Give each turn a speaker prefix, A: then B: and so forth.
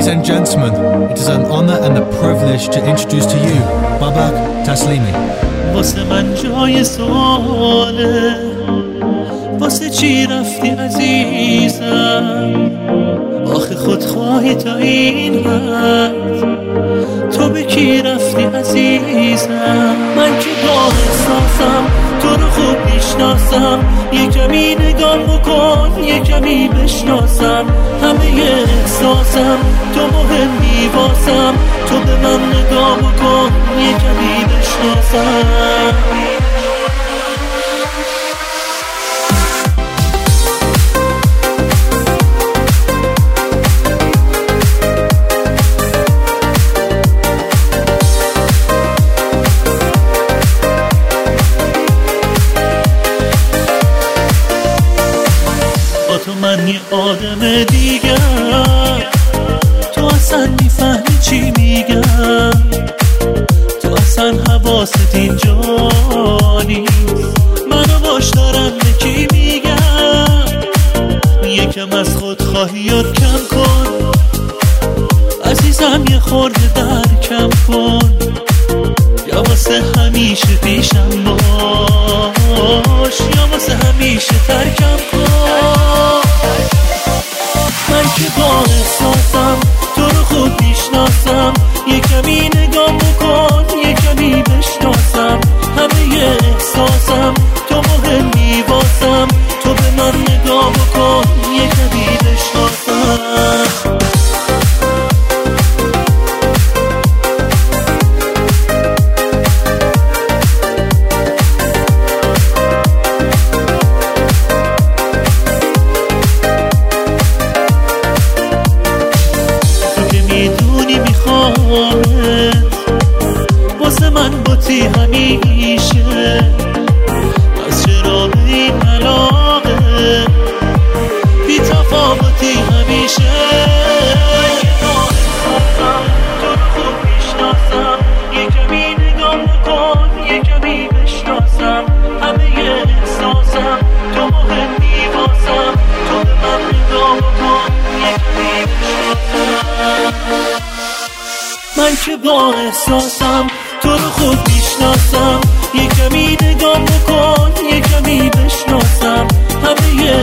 A: Ladies and gentlemen, it is an honor and a privilege to introduce to you Babak Taslimi.
B: واسه من جای سواله، واسه چی رفتی عزیزم؟ آخه خودخواهی تا این حد، تو به کی رفتی عزیزم؟ من که با احساسم تو رو خوب میشناسم، یه کمی نگاه بکن، یه کمی بشناسم همه احساسم، تو مهمی واسم، تو به من نگاه بکن، یه کمی بشناسم. تو من یه آدم دیگر، تو اصلا میفهمی چی میگم، تو اصلا حواست اینجا نیست، منو باش دارم به کی میگم، یکم از خودخواهیات کم کن عزیزم، یه خورده در کم کن، یا واسه همیشه پیشم باش، یا واسه همیشه ترکم کن. من که با احساسم تو رو خوب میشناسم، یه کمی نگاه بکن، یه کمی بشناسم همه احساسم، تو مهمی واسم، تو به من نگاه بکن، یه کمی بشناسم. واسه من باتی همیشه، از چرا به این علاقه بی تفاوتی همیشه. تو رو خوب میشناسم، یه کمی نگاه بکن، یه کمی بشناسم همه احساسم، تو مهمی واسم، تو به من نگاه بکن، یه کمی بشناسم. من که با احساسم تو رو خوب میشناسم، یه کمی نگاه بکن، یه کمی بشناسم همه